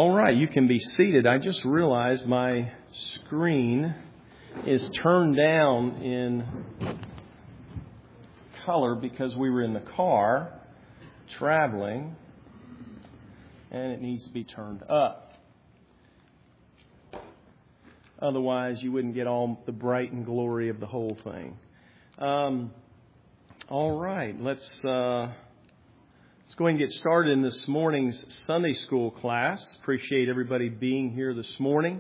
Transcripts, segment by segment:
All right, you can be seated. I just realized my screen is turned down in color because we were in the car traveling, and it needs to be turned up. Otherwise, you wouldn't get all the bright and glory of the whole thing. All right, let's go ahead and get started in this morning's Sunday school class. Appreciate everybody being here this morning.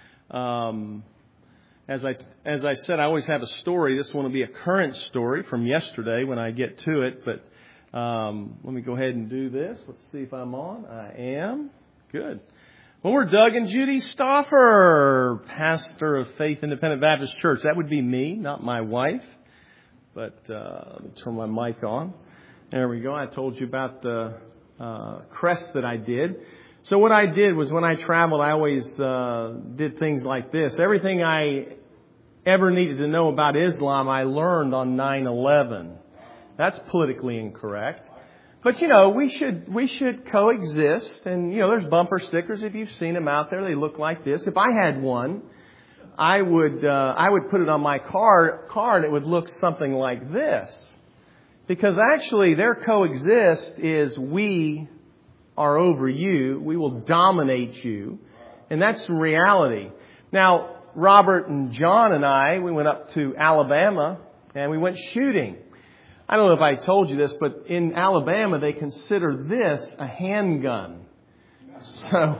As I said, I always have a story. This one will be a current story from yesterday when I get to it. But let me go ahead and do this. Let's see if I'm on. I am. Good. Well, we're Doug and Judy Stauffer, pastor of Faith Independent Baptist Church. That would be me, not my wife. But let me turn my mic on. There we go. I told you about the crest that I did. So what I did was when I traveled, I always did things like this. Everything I ever needed to know about Islam, I learned on 9/11. That's politically incorrect. But, we should coexist. And, there's bumper stickers. If you've seen them out there, they look like this. If I had one, I would put it on my car and it would look something like this. Because actually their coexist is we are over you. We will dominate you. And that's reality. Now, Robert and John and I, we went up to Alabama and we went shooting. I don't know if I told you this, but in Alabama they consider this a handgun. So,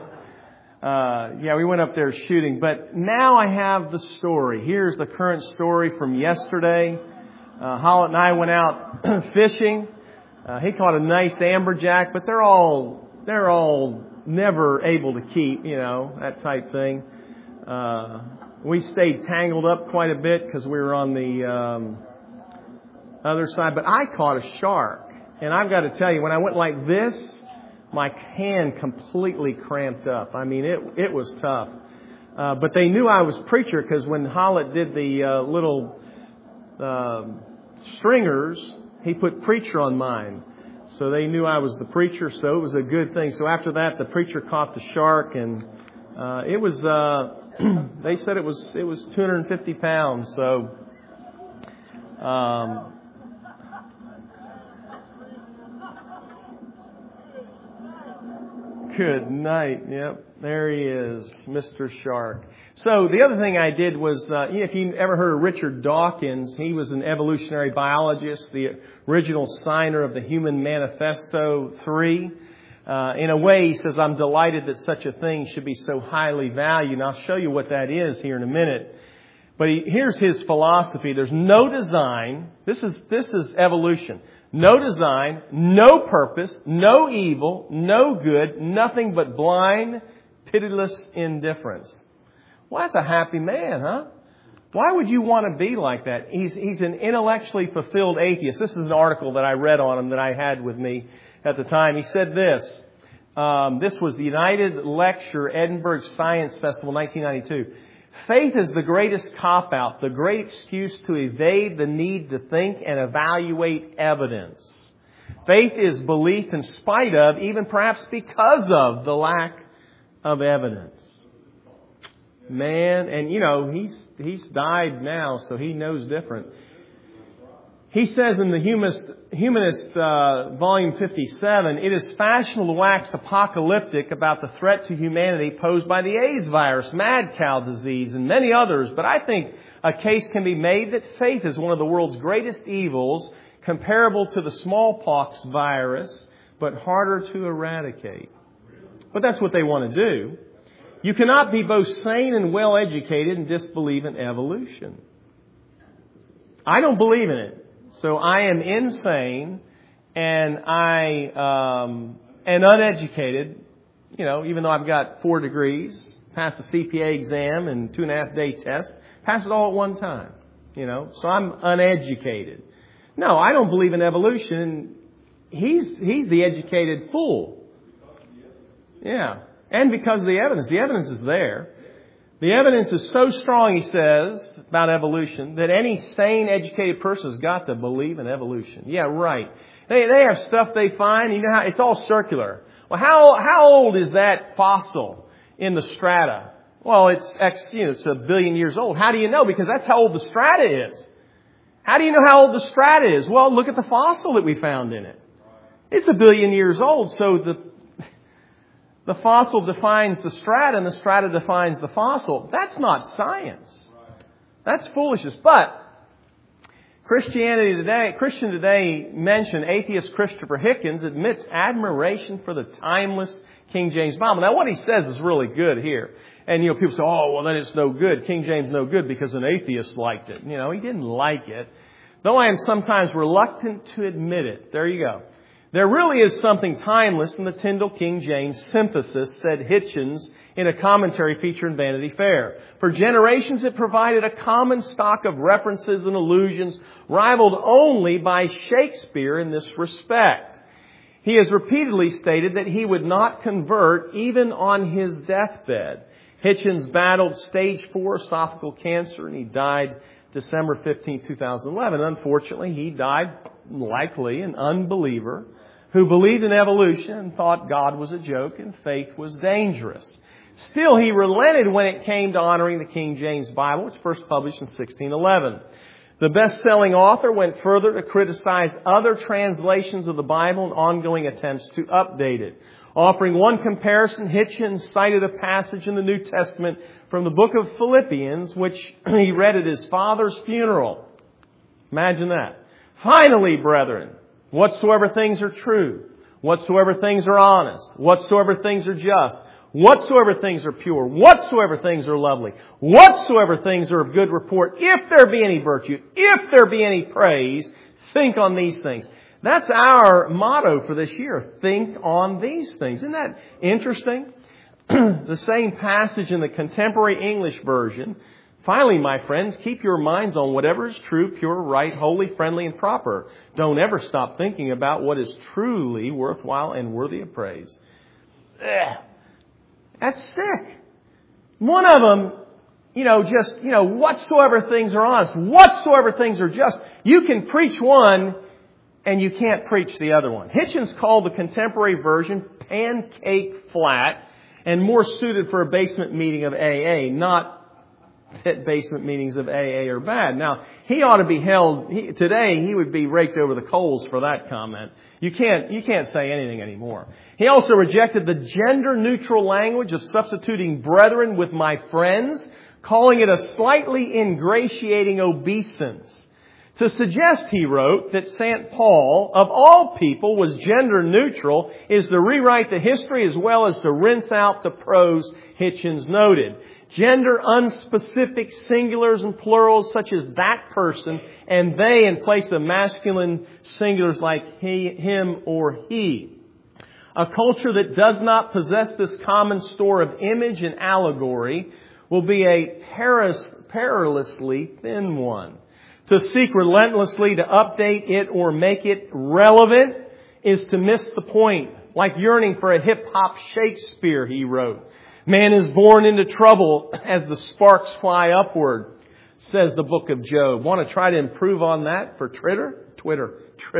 we went up there shooting. But now I have the story. Here's the current story from yesterday. Hollett and I went out fishing. He caught a nice amberjack, but they're all never able to keep, that type thing. We stayed tangled up quite a bit because we were on the other side. But I caught a shark, and I've got to tell you, when I went like this, my hand completely cramped up. I mean, it was tough. But they knew I was preacher because when Hollett did the little stringers, he put preacher on mine. So they knew I was the preacher, so it was a good thing. So after that, the preacher caught the shark, and it was they said it was 250 pounds. So good night. Yep, there he is, Mr. Shark. So the other thing I did was, if you ever heard of Richard Dawkins, he was an evolutionary biologist, the original signer of the Human Manifesto 3. In a way, he says, I'm delighted that such a thing should be so highly valued. And I'll show you what that is here in a minute. But here's his philosophy. There's no design. This is evolution. No design, no purpose, no evil, no good, nothing but blind, pitiless indifference. Well, that's a happy man, huh? Why would you want to be like that? He's an intellectually fulfilled atheist. This is an article that I read on him that I had with me at the time. He said this. This was the United Lecture, Edinburgh Science Festival, 1992. Faith is the greatest cop-out, the great excuse to evade the need to think and evaluate evidence. Faith is belief in spite of, even perhaps because of, the lack of evidence. Man, and he's died now, so he knows different. He says in the Humanist Volume 57, it is fashionable to wax apocalyptic about the threat to humanity posed by the AIDS virus, mad cow disease, and many others. But I think a case can be made that faith is one of the world's greatest evils, comparable to the smallpox virus, but harder to eradicate. But that's what they want to do. You cannot be both sane and well-educated and disbelieve in evolution. I don't believe in it. So I am insane and I am uneducated, even though I've got 4 degrees, passed the CPA exam and 2.5-day test, passed it all at one time, so I'm uneducated. No, I don't believe in evolution. He's the educated fool. Yeah. And because of the evidence is there. The evidence is so strong, he says, about evolution, that any sane, educated person has got to believe in evolution. Yeah, right. They have stuff they find, how it's all circular. Well, how old is that fossil in the strata? Well, it's a billion years old. How do you know? Because that's how old the strata is. How do you know how old the strata is? Well, look at the fossil that we found in it. It's a billion years old. So the fossil defines the strata and the strata defines the fossil. That's not science. That's foolishness. But Christian Today mentioned atheist Christopher Hitchens admits admiration for the timeless King James Bible. Now, what he says is really good here. And, people say, oh, well, then it's no good. King James no good because an atheist liked it. He didn't like it. Though I am sometimes reluctant to admit it. There you go. There really is something timeless in the Tyndale King James synthesis, said Hitchens in a commentary feature in Vanity Fair. For generations it provided a common stock of references and allusions, rivaled only by Shakespeare in this respect. He has repeatedly stated that he would not convert even on his deathbed. Hitchens battled stage 4 esophageal cancer and he died December 15, 2011. Unfortunately, he died likely an unbeliever who believed in evolution and thought God was a joke and faith was dangerous. Still, he relented when it came to honoring the King James Bible, which first published in 1611. The best-selling author went further to criticize other translations of the Bible and ongoing attempts to update it. Offering one comparison, Hitchens cited a passage in the New Testament from the book of Philippians, which he read at his father's funeral. Imagine that. Finally, brethren, whatsoever things are true, whatsoever things are honest, whatsoever things are just, whatsoever things are pure, whatsoever things are lovely, whatsoever things are of good report, if there be any virtue, if there be any praise, think on these things. That's our motto for this year. Think on these things. Isn't that interesting? The same passage in the Contemporary English Version. Finally, my friends, keep your minds on whatever is true, pure, right, holy, friendly, and proper. Don't ever stop thinking about what is truly worthwhile and worthy of praise. That's sick. One of them, whatsoever things are honest, whatsoever things are just. You can preach one and you can't preach the other one. Hitchens called the Contemporary Version pancake flat and more suited for a basement meeting of AA, not that basement meetings of AA are bad. Now, he ought to be held, today he would be raked over the coals for that comment. You can't say anything anymore. He also rejected the gender-neutral language of substituting brethren with my friends, calling it a slightly ingratiating obeisance. To suggest, he wrote, that St. Paul, of all people, was gender-neutral is to rewrite the history as well as to rinse out the prose Hitchens noted. Gender-unspecific singulars and plurals such as that person and they in place of masculine singulars like he, him, or he. A culture that does not possess this common store of image and allegory will be a perilously thin one. To seek relentlessly to update it or make it relevant is to miss the point. Like yearning for a hip-hop Shakespeare, he wrote. Man is born into trouble as the sparks fly upward, says the book of Job. Want to try to improve on that for Twitter.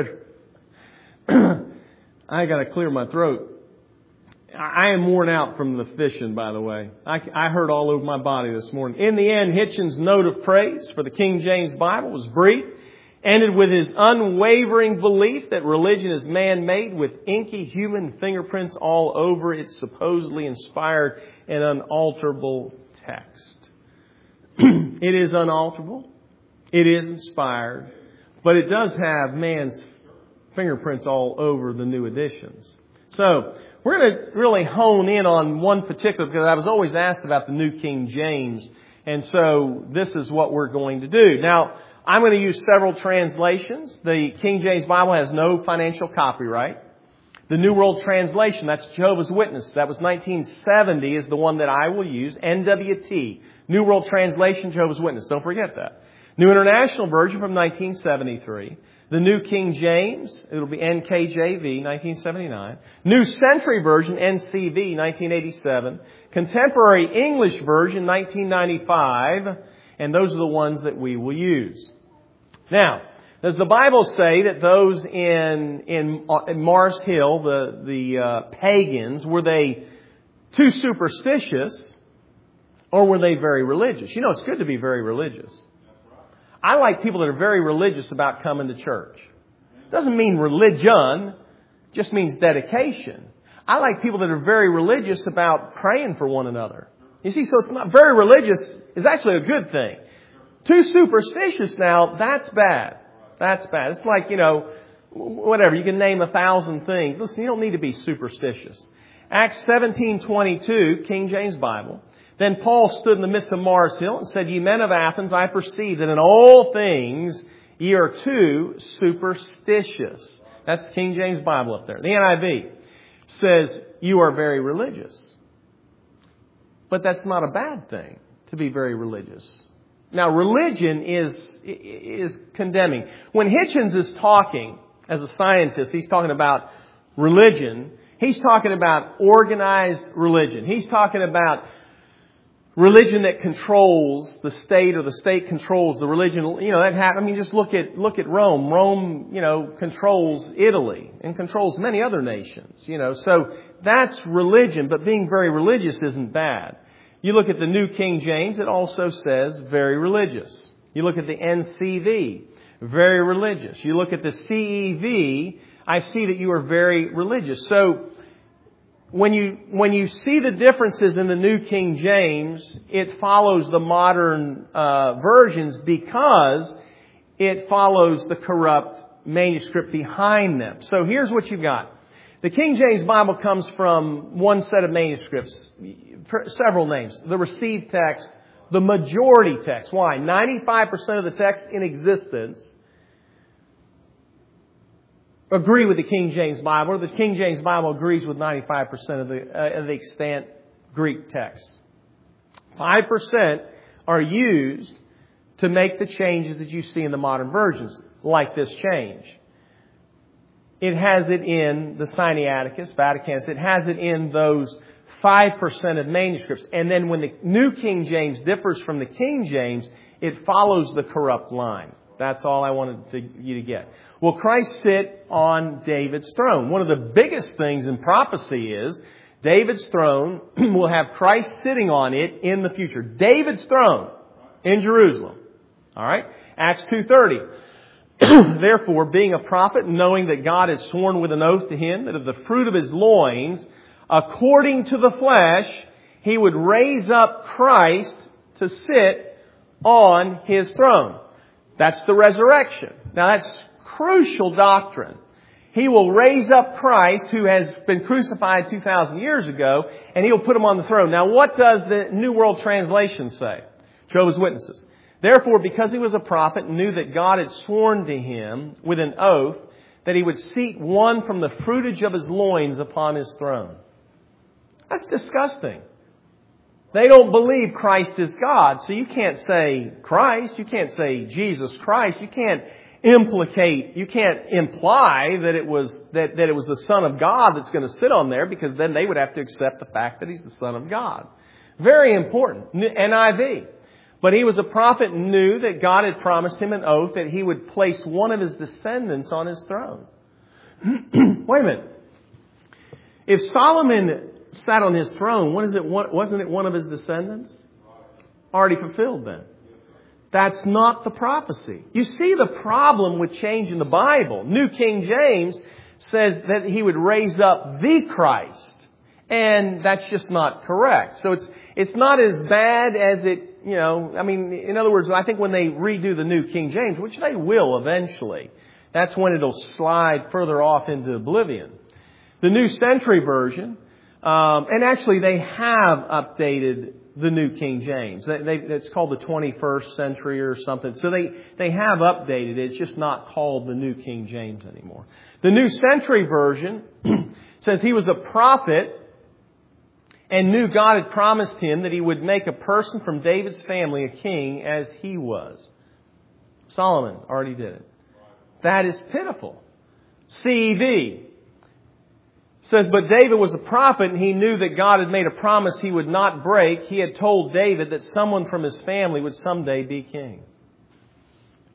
I got to clear my throat. I am worn out from the fishing, by the way. I hurt all over my body this morning. In the end, Hitchens' note of praise for the King James Bible was brief, ended with his unwavering belief that religion is man-made with inky human fingerprints all over its supposedly inspired and unalterable text. It is unalterable. It is inspired. But it does have man's fingerprints all over the new editions. So, we're going to really hone in on one particular, because I was always asked about the New King James. And so this is what we're going to do. Now, I'm going to use several translations. The King James Bible has no financial copyright. The New World Translation, that's Jehovah's Witness. That was 1970 is the one that I will use. NWT, New World Translation, Jehovah's Witness. Don't forget that. New International Version from 1973. The New King James, it'll be NKJV, 1979. New Century Version, NCV, 1987. Contemporary English Version, 1995. And those are the ones that we will use. Now, Does the Bible say that those in Mars Hill, the pagans, were they too superstitious or were they very religious? You know, it's good to be very religious. I like people that are very religious about coming to church. Doesn't mean religion, just means dedication. I like people that are very religious about praying for one another. You see, so it's not very religious is actually a good thing. Too superstitious now, that's bad. That's bad. It's like, you know, whatever, you can name 1,000 things. Listen, you don't need to be superstitious. Acts 17:22, King James Bible. Then Paul stood in the midst of Mars Hill and said, "Ye men of Athens, I perceive that in all things ye are too superstitious." That's King James Bible up there. The NIV says, "You are very religious." But that's not a bad thing, to be very religious. Now, religion is condemning. When Hitchens is talking, as a scientist, he's talking about religion. He's talking about organized religion. He's talking about religion that controls the state, or the state controls the religion. You know, that happens. I mean, just look at Rome. Rome, you know, controls Italy and controls many other nations. You know, so that's religion. But being very religious isn't bad. You look at the New King James, it also says very religious. You look at the NCV, very religious. You look at the CEV, I see that you are very religious. So when you see the differences in the New King James, it follows the modern versions because it follows the corrupt manuscript behind them. So here's what you've got. The King James Bible comes from one set of manuscripts, several names. The received text, the majority text. Why? 95% of the text in existence agree with the King James Bible, or the King James Bible agrees with 95% of the extant Greek text. 5% are used to make the changes that you see in the modern versions, like this change. It has it in the Sinaiticus, Vaticanus. It has it in those 5% of manuscripts. And then when the New King James differs from the King James, it follows the corrupt line. That's all I wanted you to get. Will Christ sit on David's throne? One of the biggest things in prophecy is David's throne will have Christ sitting on it in the future. David's throne in Jerusalem. All right? Acts 2:30. Therefore, being a prophet, knowing that God had sworn with an oath to him that of the fruit of his loins, according to the flesh, he would raise up Christ to sit on his throne. That's the resurrection. Now that's crucial doctrine. He will raise up Christ, who has been crucified 2,000 years ago, and he'll put him on the throne. Now what does the New World Translation say? Jehovah's Witnesses. Therefore, because he was a prophet and knew that God had sworn to him with an oath that he would seat one from the fruitage of his loins upon his throne. That's disgusting. They don't believe Christ is God. So you can't say Christ. You can't say Jesus Christ. You can't imply that it was the Son of God that's going to sit on there, because then they would have to accept the fact that he's the Son of God. Very important. NIV. But he was a prophet and knew that God had promised him an oath that he would place one of his descendants on his throne. Wait a minute. If Solomon sat on his throne, wasn't it one of his descendants? Already fulfilled then. That's not the prophecy. You see the problem with changing the Bible. New King James says that he would raise up the Christ. And that's just not correct. So it's not as bad as it, you know, I mean, in other words, I think when they redo the New King James, which they will eventually, that's when it'll slide further off into oblivion. The New Century Version, and actually they have updated the New King James. It's called the 21st Century or something. So they have updated it. It's just not called the New King James anymore. The New Century Version says he was a prophet and knew God had promised him that he would make a person from David's family a king as he was. Solomon already did it. That is pitiful. CEV says, but David was a prophet and he knew that God had made a promise he would not break. He had told David that someone from his family would someday be king.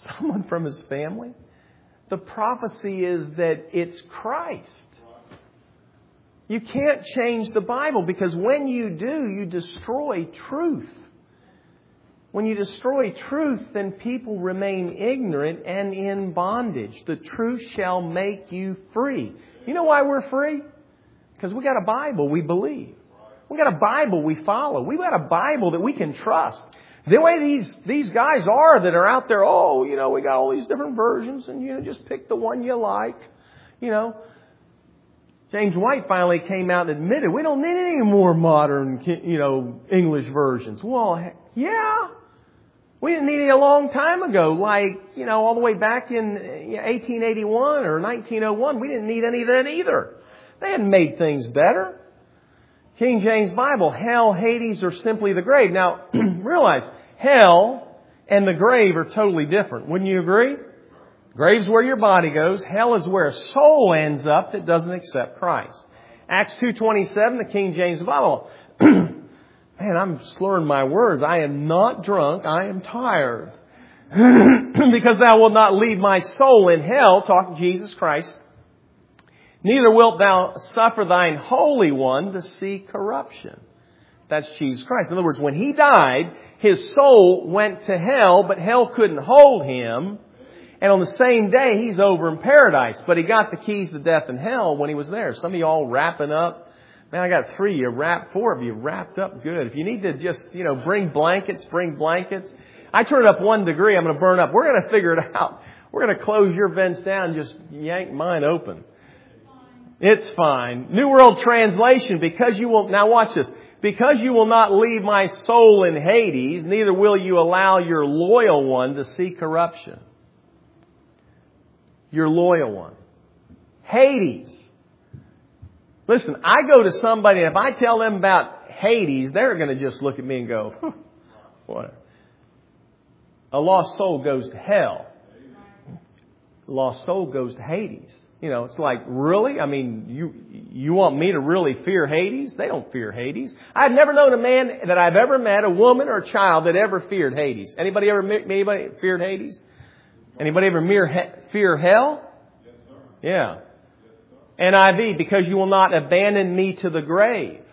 Someone from his family? The prophecy is that it's Christ. You can't change the Bible because when you do, you destroy truth. When you destroy truth, then people remain ignorant and in bondage. The truth shall make you free. You know why we're free? Because we got a Bible we believe. We got a Bible we follow. We got a Bible that we can trust. The way these guys are that are out there, we got all these different versions and, just pick the one you like, James White finally came out and admitted, we don't need any more modern, English versions. Well, yeah. We didn't need it a long time ago, all the way back in 1881 or 1901. We didn't need any then either. They hadn't made things better. King James Bible, hell, Hades, or simply the grave. Now, realize, hell and the grave are totally different. Wouldn't you agree? Grave's where your body goes. Hell is where a soul ends up that doesn't accept Christ. Acts 2:27, the King James Bible. Man, I'm slurring my words. I am not drunk. I am tired. Because thou wilt not leave my soul in hell, talking Jesus Christ. Neither wilt thou suffer thine Holy One to see corruption. That's Jesus Christ. In other words, when He died, His soul went to hell, but hell couldn't hold Him. And on the same day, He's over in paradise. But He got the keys to death and hell when He was there. Some of you all wrapping up. Man, I got 3 of you 4 of you wrapped up good. If you need to just, bring blankets, bring blankets. I turn it up 1 degree, I'm going to burn up. We're going to figure it out. We're going to close your vents down and just yank mine open. It's fine. New World Translation, now watch this. Because you will not leave my soul in Hades, neither will you allow your loyal one to see corruption. Your loyal one. Hades. Listen, I go to somebody, and if I tell them about Hades, they're going to just look at me and go, what? A lost soul goes to hell. A lost soul goes to Hades. It's like, really? I mean, you want me to really fear Hades? They don't fear Hades. I've never known a man that I've ever met, a woman or a child, that ever feared Hades. Anybody feared Hades? Anybody ever fear hell? Yes, sir. Yeah. NIV, because you will not abandon me to the grave.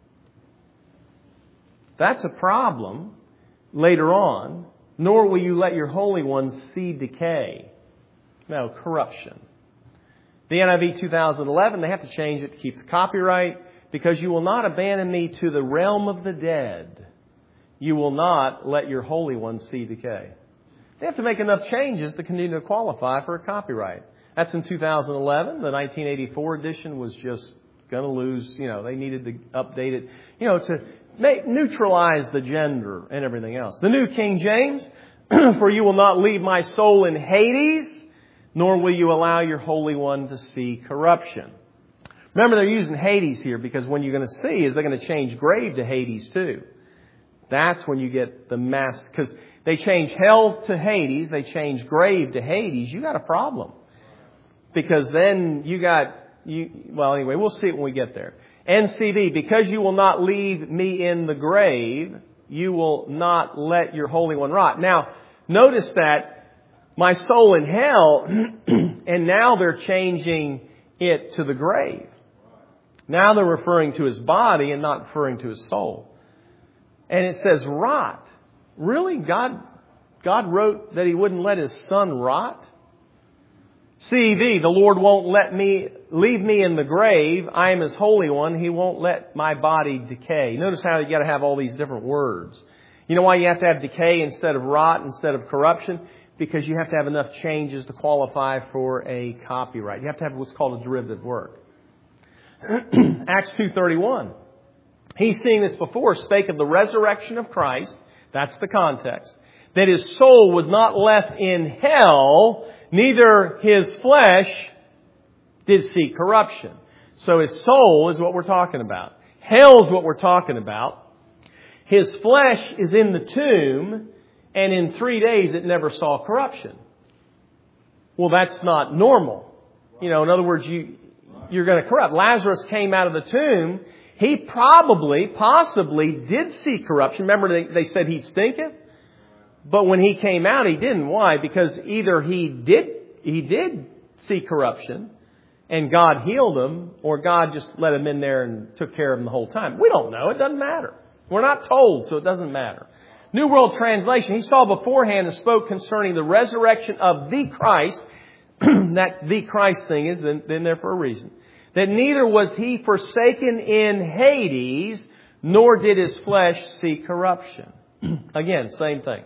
That's a problem later on. Nor will you let your Holy One see decay. No, corruption. The NIV 2011, they have to change it to keep the copyright. Because you will not abandon me to the realm of the dead. You will not let your Holy One see decay. They have to make enough changes to continue to qualify for a copyright. That's in 2011. The 1984 edition was just going to lose, they needed to update it, to neutralize the gender and everything else. The New King James, for you will not leave my soul in Hades, nor will you allow your Holy One to see corruption. Remember, they're using Hades here because when you're going to see is they're going to change grave to Hades too. That's when you get the mess. Because they change hell to Hades, they change grave to Hades, you got a problem. Because then anyway, we'll see it when we get there. NCV, because you will not leave me in the grave, you will not let your Holy One rot. Now, notice that my soul in hell, and now they're changing it to the grave. Now they're referring to His body and not referring to His soul. And it says rot. Really? God wrote that He wouldn't let His Son rot? CEV, the Lord won't leave me in the grave. I am His Holy One. He won't let my body decay. Notice how you got to have all these different words. You know why you have to have decay instead of rot, instead of corruption? Because you have to have enough changes to qualify for a copyright. You have to have what's called a derivative work. Acts 2:31. He, seeing this before, spake of the resurrection of Christ. That's the context. That His soul was not left in hell, neither His flesh did see corruption. So His soul is what we're talking about. Hell is what we're talking about. His flesh is in the tomb, and in 3 days it never saw corruption. Well, that's not normal. In other words, you're going to corrupt. Lazarus came out of the tomb. He possibly did see corruption. Remember they said he stinketh? But when He came out, He didn't. Why? Because either He did see corruption and God healed him, or God just let him in there and took care of him the whole time. We don't know. It doesn't matter. We're not told, so it doesn't matter. New World Translation, He saw beforehand and spoke concerning the resurrection of the Christ. That the Christ thing is in there for a reason. That neither was He forsaken in Hades, nor did His flesh see corruption. Again, same thing.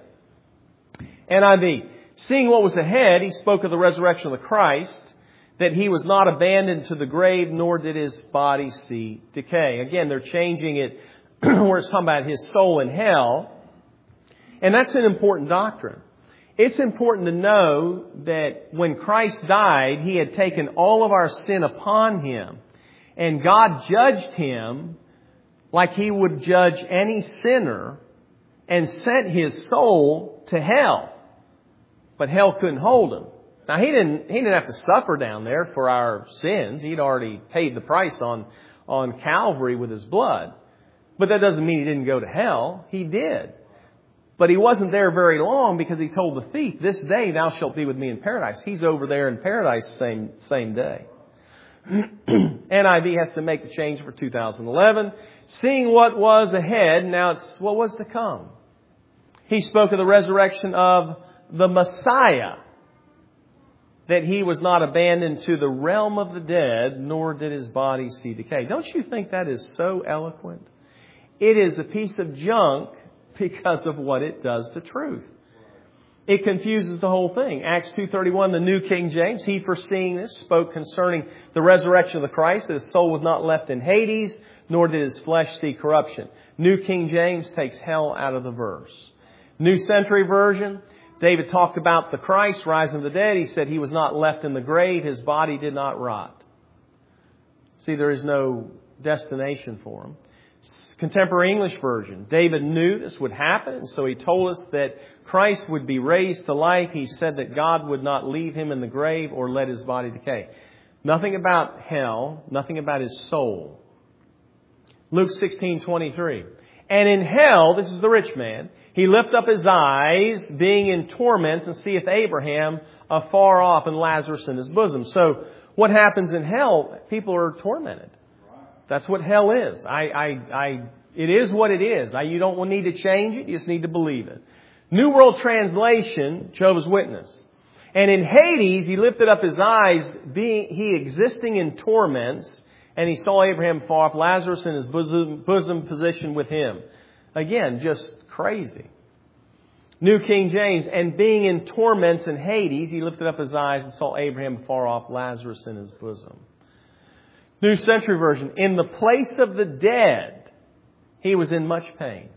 NIV, seeing what was ahead, He spoke of the resurrection of the Christ, that He was not abandoned to the grave, nor did His body see decay. Again, they're changing it where it's talking about His soul in hell. And that's an important doctrine. It's important to know that when Christ died, He had taken all of our sin upon Him. And God judged Him like He would judge any sinner and sent His soul to hell. But hell couldn't hold Him. Now, He didn't have to suffer down there for our sins. He'd already paid the price on Calvary with His blood. But that doesn't mean He didn't go to hell. He did. But He wasn't there very long, because He told the thief, "This day thou shalt be with me in paradise." He's over there in paradise same day. NIV has to make the change for 2011. Seeing what was ahead, now it's what was to come. He spoke of the resurrection of the Messiah, that He was not abandoned to the realm of the dead, nor did His body see decay. Don't you think that is so eloquent? It is a piece of junk because of what it does to truth. It confuses the whole thing. Acts 2:31, the New King James, He, foreseeing this, spoke concerning the resurrection of the Christ, that His soul was not left in Hades, nor did His flesh see corruption. New King James takes hell out of the verse. New Century Version, David talked about the Christ rising from the dead. He said He was not left in the grave. His body did not rot. See, there is no destination for Him. Contemporary English Version, David knew this would happen, so he told us that Christ would be raised to life. He said that God would not leave Him in the grave or let His body decay. Nothing about hell, nothing about His soul. Luke 16:23. And in hell, this is the rich man, he lift up his eyes, being in torments, and seeth Abraham afar off and Lazarus in his bosom. So what happens in hell? People are tormented. That's what hell is. It is what it is. You don't need to change it. You just need to believe it. New World Translation, Jehovah's Witness. And in Hades, he lifted up his eyes, he existing in torments, and he saw Abraham far off, Lazarus in his bosom position with him. Again, just crazy. New King James, and being in torments in Hades, he lifted up his eyes and saw Abraham far off, Lazarus in his bosom. New Century Version, in the place of the dead, he was in much pain.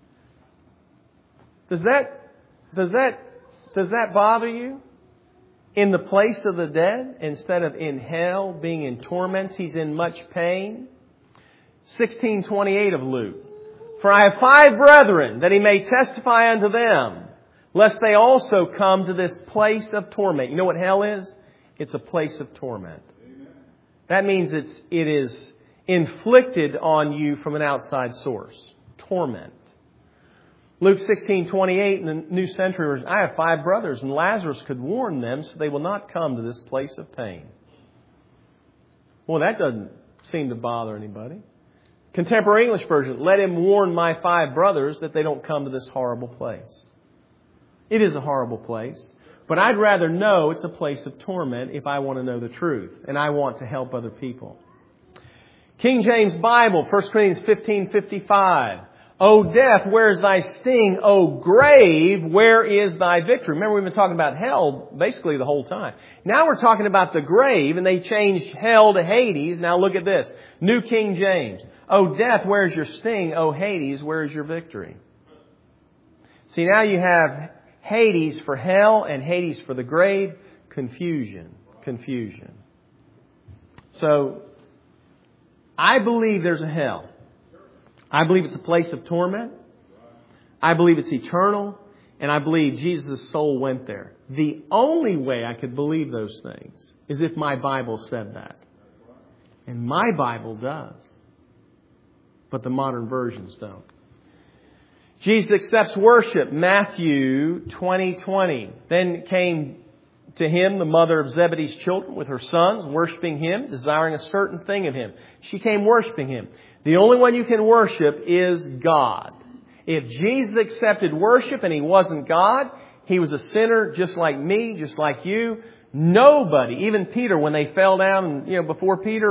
Does that bother you? In the place of the dead, instead of in hell, being in torments, He's in much pain. 16:28 of Luke. For I have 5 brethren, that He may testify unto them, lest they also come to this place of torment. You know what hell is? It's a place of torment. That means it is inflicted on you from an outside source. Torment. Luke 16:28 in the New Century Version. I have 5 brothers, and Lazarus could warn them, so they will not come to this place of pain. Well, that doesn't seem to bother anybody. Contemporary English Version. Let him warn my 5 brothers that they don't come to this horrible place. It is a horrible place. But I'd rather know it's a place of torment if I want to know the truth. And I want to help other people. King James Bible, 1 Corinthians 15:55. O death, where is thy sting? O grave, where is thy victory? Remember, we've been talking about hell basically the whole time. Now we're talking about the grave, and they changed hell to Hades. Now look at this. New King James. O death, where is your sting? O Hades, where is your victory? See, now you have Hades for hell and Hades for the grave. Confusion. So, I believe there's a hell. I believe it's a place of torment. I believe it's eternal. And I believe Jesus' soul went there. The only way I could believe those things is if my Bible said that. And my Bible does. But the modern versions don't. Jesus accepts worship, Matthew 20:20. Then came to him the mother of Zebedee's children with her sons, worshiping him, desiring a certain thing of him. She came worshiping him. The only one you can worship is God. If Jesus accepted worship and he wasn't God, he was a sinner just like me, just like you. Nobody, even Peter, when they fell down, before Peter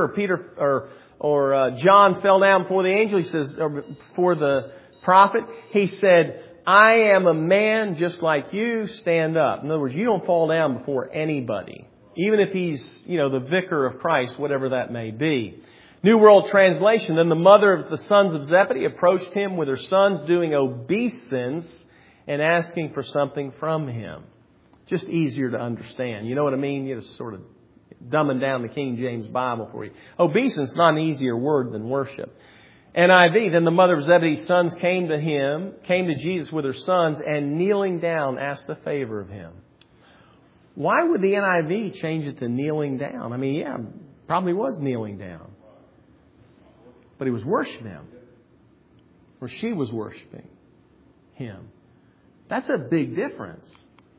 or John fell down before the angel, he says, or before the prophet, he said, I am a man just like you, stand up. In other words, you don't fall down before anybody. Even if he's, the vicar of Christ, whatever that may be. New World Translation, then the mother of the sons of Zebedee approached him with her sons doing obeisance and asking for something from him. Just easier to understand. You know what I mean? You just sort of dumbing down the King James Bible for you. Obeisance is not an easier word than worship. NIV, then the mother of Zebedee's sons came to Jesus with her sons, and kneeling down asked a favor of him. Why would the NIV change it to kneeling down? I mean, yeah, probably was kneeling down. But he was worshiping him. Or she was worshiping him. That's a big difference.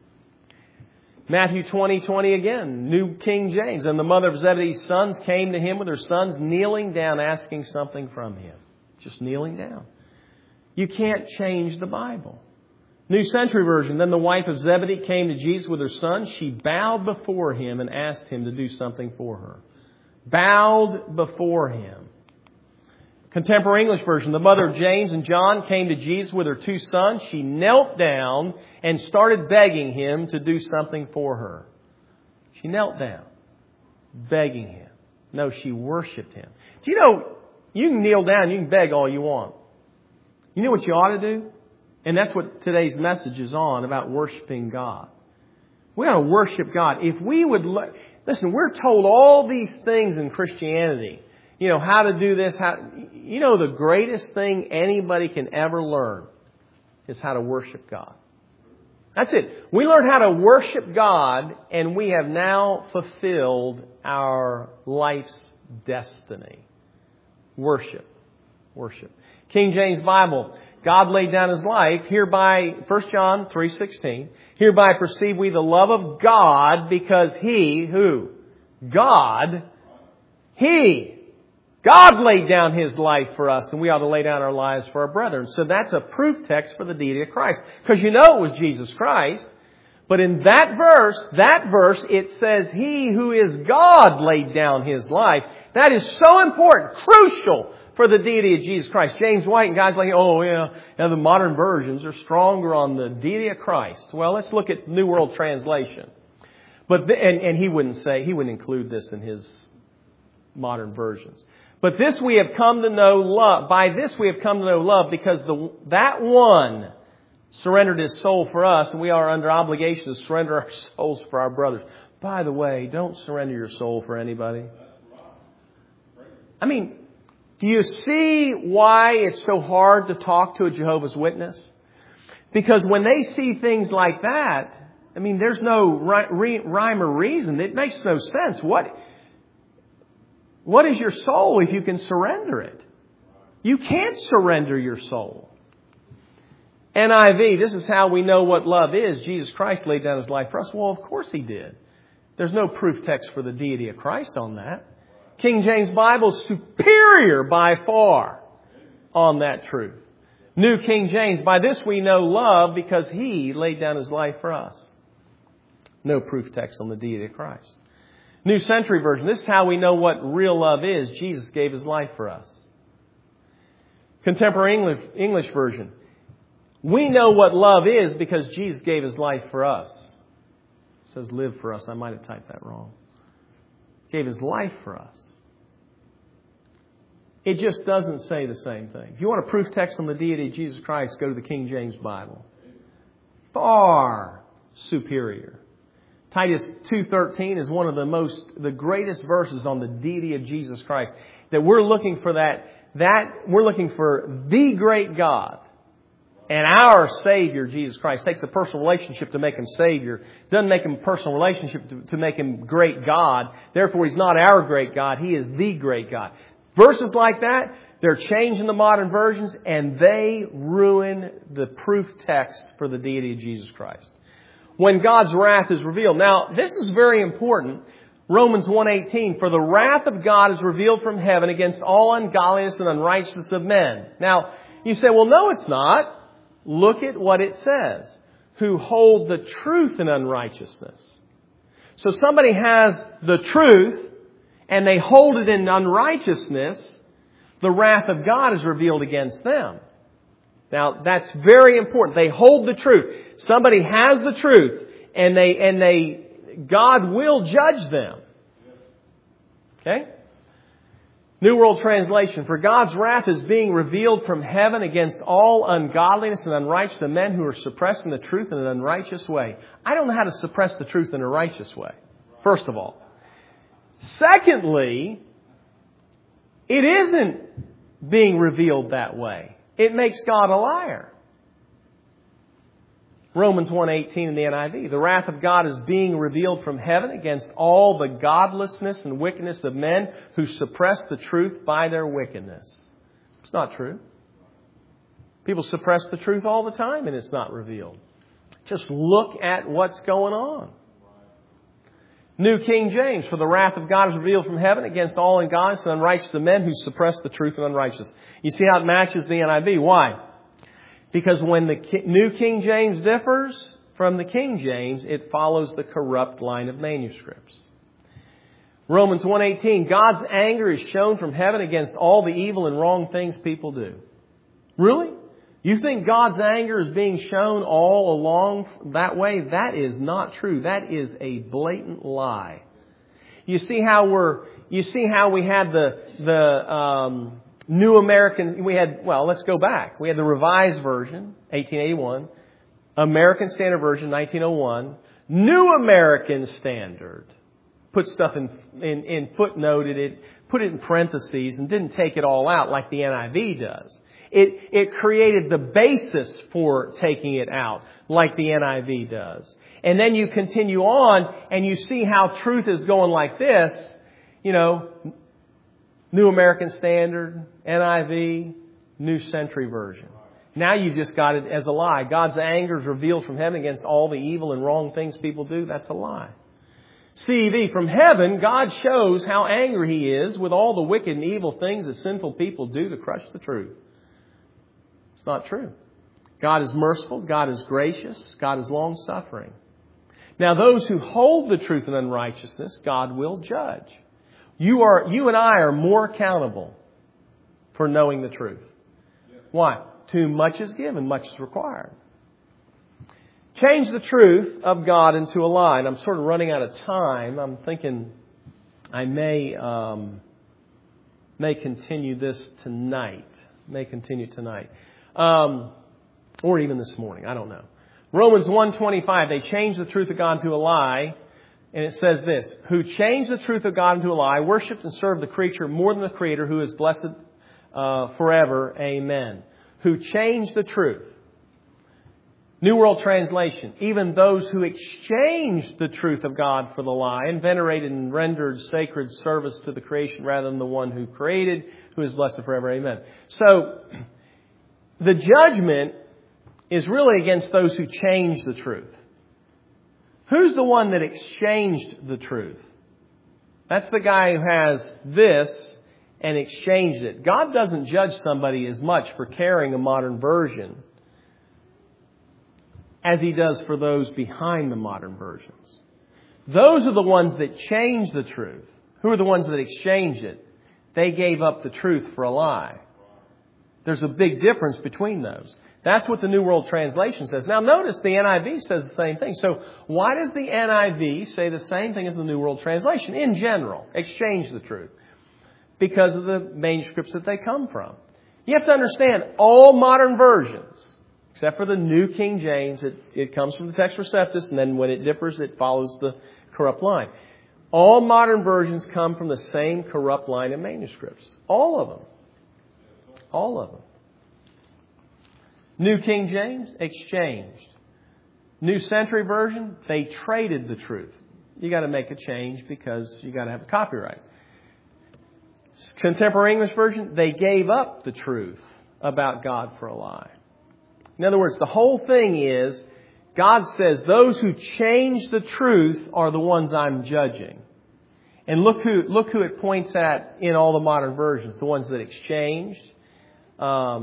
Matthew 20:20 again, New King James. And the mother of Zebedee's sons came to him with her sons, kneeling down, asking something from him. Just kneeling down. You can't change the Bible. New Century Version. Then the wife of Zebedee came to Jesus with her son. She bowed before him and asked him to do something for her. Bowed before him. Contemporary English Version. The mother of James and John came to Jesus with her two sons. She knelt down and started begging him to do something for her. She knelt down, begging him. No, she worshipped him. Do you know, you can kneel down, you can beg all you want. You know what you ought to do? And that's what today's message is on, about worshiping God. We ought to worship God. If we would, listen, we're told all these things in Christianity. How to do this. The greatest thing anybody can ever learn is how to worship God. That's it. We learn how to worship God, and we have now fulfilled our life's destiny. Worship. King James Bible. God laid down His life. Hereby, 1 John 3:16. Hereby perceive we the love of God, because He, who? God laid down His life for us, and we ought to lay down our lives for our brethren. So that's a proof text for the deity of Christ. Because it was Jesus Christ. But in that verse, it says He who is God laid down His life. That is so important, crucial for the deity of Jesus Christ. James White and guys like, the modern versions are stronger on the deity of Christ. Well, let's look at New World Translation. But he wouldn't include this in his modern versions. But this we have come to know love. By this we have come to know love, because that one surrendered his soul for us, and we are under obligation to surrender our souls for our brothers. By the way, don't surrender your soul for anybody. I mean, do you see why it's so hard to talk to a Jehovah's Witness? Because when they see things like that, there's no rhyme or reason. It makes no sense. What is your soul if you can surrender it? You can't surrender your soul. NIV, this is how we know what love is. Jesus Christ laid down His life for us. Well, of course He did. There's no proof text for the deity of Christ on that. King James Bible is superior by far on that truth. New King James, by this we know love, because He laid down His life for us. No proof text on the deity of Christ. New Century Version, this is how we know what real love is. Jesus gave His life for us. Contemporary English Version, we know what love is because Jesus gave His life for us. It says live for us. I might have typed that wrong. Gave His life for us. It just doesn't say the same thing. If you want a proof text on the deity of Jesus Christ, go to the King James Bible. Far superior. Titus 2:13 is one of the greatest verses on the deity of Jesus Christ. That we're looking for we're looking for the great God. And our Savior, Jesus Christ, takes a personal relationship to make Him Savior. Doesn't make Him a personal relationship to make Him great God. Therefore, He's not our great God. He is the great God. Verses like that, They're changing the modern versions, and they ruin the proof text for the deity of Jesus Christ. When God's wrath is revealed. Now, this is very important. Romans 1:18, for the wrath of God is revealed from heaven against all ungodliness and unrighteousness of men. Now, you say, well, no, it's not. Look at what it says. Who hold the truth in unrighteousness. So somebody has the truth and they hold it in unrighteousness, the wrath of God is revealed against them. Now, that's very important. They hold the truth. Somebody has the truth and God will judge them. Okay? New World Translation. For God's wrath is being revealed from heaven against all ungodliness and unrighteousness of men who are suppressing the truth in an unrighteous way. I don't know how to suppress the truth in a righteous way, first of all. Secondly, it isn't being revealed that way. It makes God a liar. Romans 1:18 in the NIV. The wrath of God is being revealed from heaven against all the godlessness and wickedness of men who suppress the truth by their wickedness. It's not true. People suppress the truth all the time and it's not revealed. Just look at what's going on. New King James. For the wrath of God is revealed from heaven against all ungodliness and unrighteousness of men who suppress the truth and unrighteousness. You see how it matches the NIV. Why? Because when the New King James differs from the King James, it follows the corrupt line of manuscripts. Romans 1:18, God's anger is shown from heaven against all the evil and wrong things people do. Really? You think God's anger is being shown all along that way? That is not true. That is a blatant lie. You see how we had the New American, let's go back. We had the Revised Version, 1881. American Standard Version, 1901. New American Standard. Put stuff in footnoted it, put it in parentheses, and didn't take it all out like the NIV does. It created the basis for taking it out like the NIV does. And then you continue on and you see how truth is going like this, New American Standard, NIV, New Century Version. Now you've just got it as a lie. God's anger is revealed from heaven against all the evil and wrong things people do. That's a lie. CEV, from heaven, God shows how angry He is with all the wicked and evil things that sinful people do to crush the truth. It's not true. God is merciful. God is gracious. God is long-suffering. Now those who hold the truth in unrighteousness, God will judge. You and I are more accountable for knowing the truth. Why? To whom much is given, much is required. Change the truth of God into a lie. And I'm sort of running out of time. I'm thinking I may continue this tonight. Or even this morning. I don't know. Romans 1:25. They changed the truth of God into a lie. And it says this, who changed the truth of God into a lie, worshipped and served the creature more than the Creator, who is blessed forever. Amen. Who changed the truth. New World Translation. Even those who exchanged the truth of God for the lie and venerated and rendered sacred service to the creation rather than the one who created, who is blessed forever. Amen. So, the judgment is really against those who change the truth. Who's the one that exchanged the truth? That's the guy who has this and exchanged it. God doesn't judge somebody as much for carrying a modern version as He does for those behind the modern versions. Those are the ones that changed the truth. Who are the ones that exchanged it? They gave up the truth for a lie. There's a big difference between those. That's what the New World Translation says. Now notice the NIV says the same thing. So why does the NIV say the same thing as the New World Translation? In general, exchange the truth. Because of the manuscripts that they come from. You have to understand, all modern versions, except for the New King James, it comes from the Text Receptus, and then when it differs, it follows the corrupt line. All modern versions come from the same corrupt line of manuscripts. All of them. All of them. New King James, exchanged. New Century Version, they traded the truth. You got to make a change because you got to have a copyright. Contemporary English Version, they gave up the truth about God for a lie. In other words, the whole thing is, God says those who change the truth are the ones I'm judging. And look who it points at in all the modern versions, the ones that exchanged. I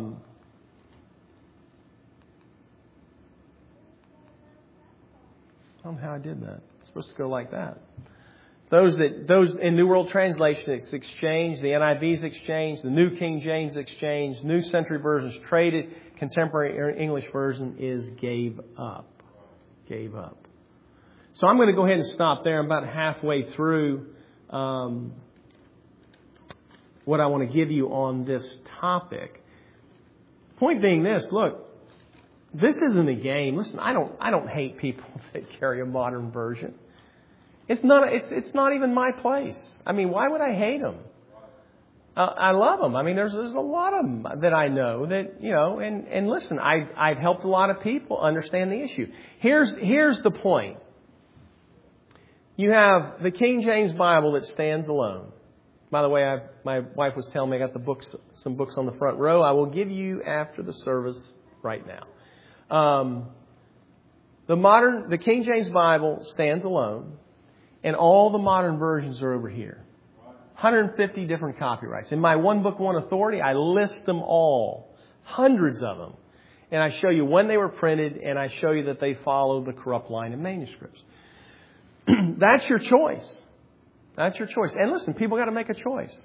don't know how I did that. It's supposed to go like that. Those in New World Translation, it's exchanged. The NIV's exchanged. The New King James exchanged. New Century Version's traded. Contemporary English Version is gave up. Gave up. So I'm going to go ahead and stop there. I'm about halfway through what I want to give you on this topic. Point being this, look, this isn't a game. Listen, I don't hate people that carry a modern version. It's not even my place. I mean, why would I hate them? I love them. I mean, there's a lot of them that I know that, and listen, I've helped a lot of people understand the issue. Here's the point. You have the King James Bible that stands alone. By the way, my wife was telling me I got some books on the front row. I will give you after the service right now. The King James Bible stands alone. And all the modern versions are over here. 150 different copyrights. In my One Book, One Authority, I list them all. Hundreds of them. And I show you when they were printed, and I show you that they follow the corrupt line of manuscripts. That's your choice. That's your choice. And listen, people got to make a choice.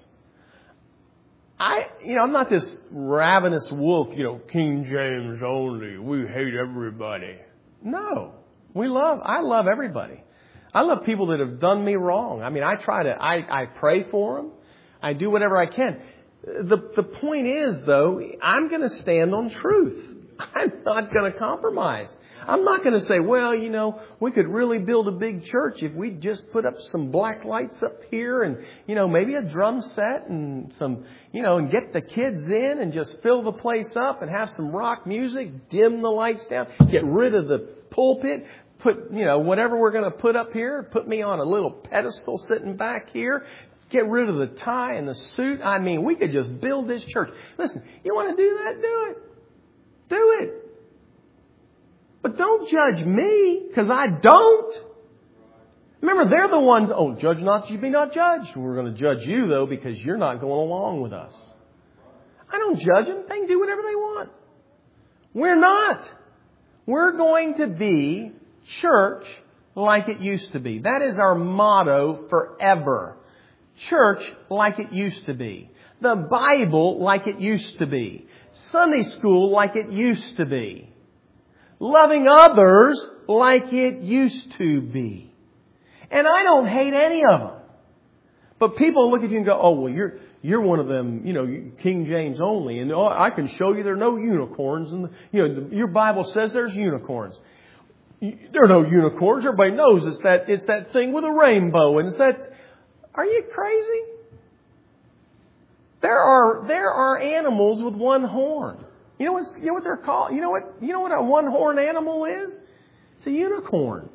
I'm not this ravenous wolf, King James only. We hate everybody. No. I love everybody. I love people that have done me wrong. I mean, I pray for them. I do whatever I can. The point is, though, I'm going to stand on truth. I'm not going to compromise. I'm not going to say, well, we could really build a big church if we just put up some black lights up here and, maybe a drum set and some, and get the kids in and just fill the place up and have some rock music, dim the lights down, get rid of the pulpit. Put, whatever we're going to put up here, put me on a little pedestal sitting back here, get rid of the tie and the suit. I mean, we could just build this church. Listen, you want to do that? Do it. Do it. But don't judge me, because I don't. Remember, they're the ones, judge not, you be not judged. We're going to judge you, though, because you're not going along with us. I don't judge them. They can do whatever they want. We're not. We're going to be church like it used to be. That is our motto forever. Church like it used to be. The Bible like it used to be. Sunday school like it used to be. Loving others like it used to be. And I don't hate any of them. But people look at you and go, well, you're one of them, King James only. And I can show you there are no unicorns. And your Bible says there's unicorns. There are no unicorns. Everybody knows it's that thing with a rainbow. And are you crazy? There are animals with one horn. You know what they're called? You know what a one-horned animal is? It's a unicorn.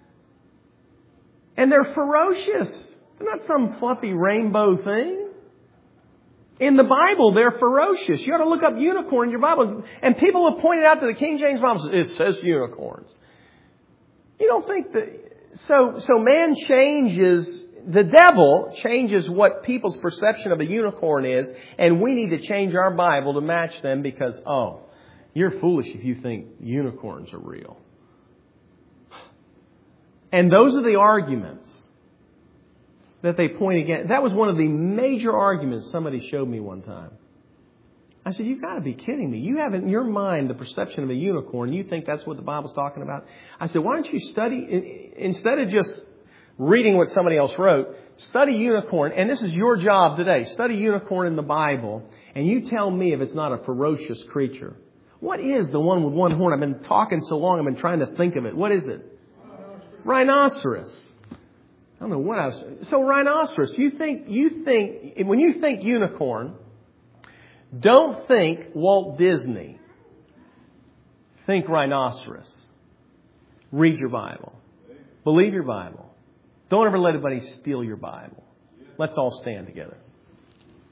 And they're ferocious. They're not some fluffy rainbow thing. In the Bible, they're ferocious. You ought to look up unicorn in your Bible. And people have pointed out to the King James Bible, it says unicorns. You don't think that... So man changes... The devil changes what people's perception of a unicorn is, and we need to change our Bible to match them because, you're foolish if you think unicorns are real. And those are the arguments that they point against. That was one of the major arguments somebody showed me one time. I said, you've got to be kidding me. You have in your mind the perception of a unicorn. You think that's what the Bible's talking about? I said, why don't you study, instead of just reading what somebody else wrote, study unicorn. And this is your job today. Study unicorn in the Bible. And you tell me if it's not a ferocious creature. What is the one with one horn? I've been talking so long, I've been trying to think of it. What is it? Rhinoceros. I don't know what else. So rhinoceros. You think, when you think unicorn, don't think Walt Disney. Think rhinoceros. Read your Bible. Believe your Bible. Don't ever let anybody steal your Bible. Let's all stand together.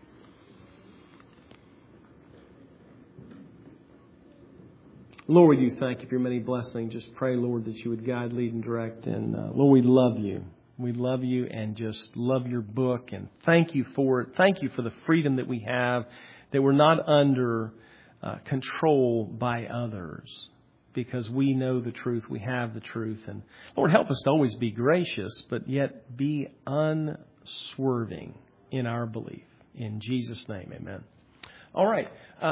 Lord, we do thank you for your many blessings. Just pray, Lord, that you would guide, lead, and direct. And Lord, we love you. We love you and just love your book. And thank you for it. Thank you for the freedom that we have, that we're not under control by others, because we know the truth. We have the truth. And Lord, help us to always be gracious, but yet be unswerving in our belief. In Jesus' name, amen. All right.